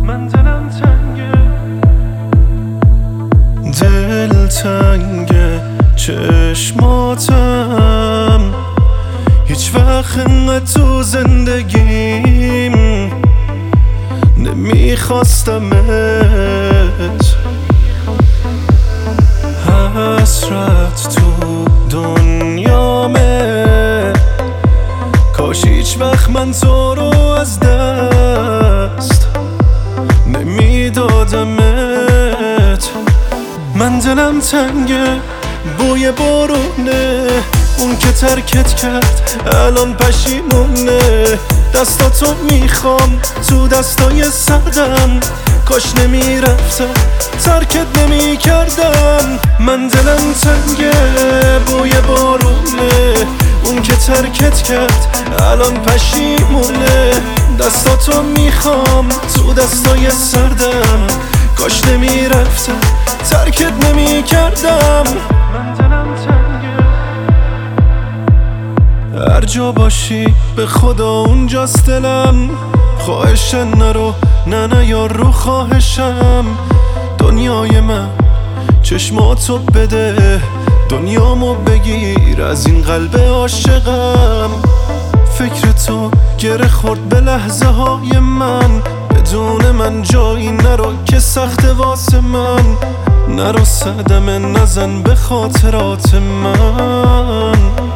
من دلم تنگه، دل تنگه، چشماتم هیچ وقت انقدر تو زندگیم نمیخواستمت. حسرت تو دنیامه، کاش هیچ وقت من تو رو از دست نمیدادمت. من دلم تنگه، بوی بارونه، اون که ترکت کرد الان پشیمونه. دستاتو میخوام تو دستای سردم، کاش نمیرفتم ترکت نمیکردم. من دلم تنگه، بوی بارونه، اون که ترکت کرد الان پشیمونه. دستاتو میخوام تو دستای سردم، کاش نمیرفتم ترکت نمیکردم. من دلم تنگه، هر جا باشی به خدا اونجاست دلم. خواهشن نرو، نه یار رو خواهشم. دنیای من چشماتو بده، دنیامو بگیر از این قلب عاشقم. فکر تو گره خورد به لحظه های من، بدون من جایی نرو که سخت واسه من. نرو صدمه نزن به خاطرات من.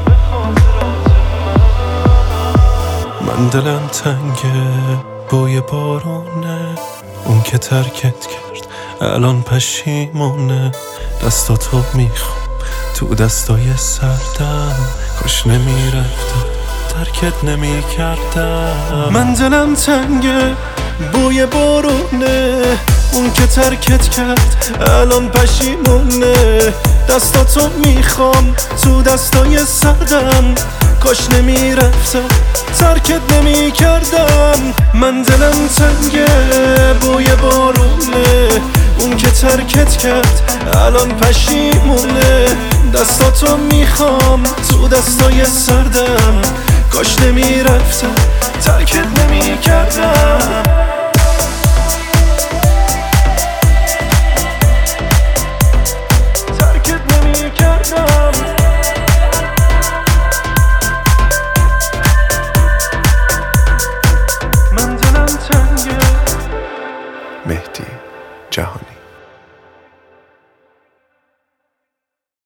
من دلم تنگه، بوی بارونه، اون که ترکت کرد الان پشیمونه. دستاتو میخوام تو دستای سردم، کاش نمیرفتم ترکت نمیکردم. من دلم تنگه، بوی بارونه، اون که ترکت کرد الان پشیمونه. دستاتو میخوام تو دستای سردم، کاش نمیرفتم ترکت نمیکردم. من دلم تنگه، بوی بارونه، اون که ترکت کرد الان پشیمونه. دستاتو میخوام تو دستای سردم، کاش نمیرفتم ترکت نمیکردم.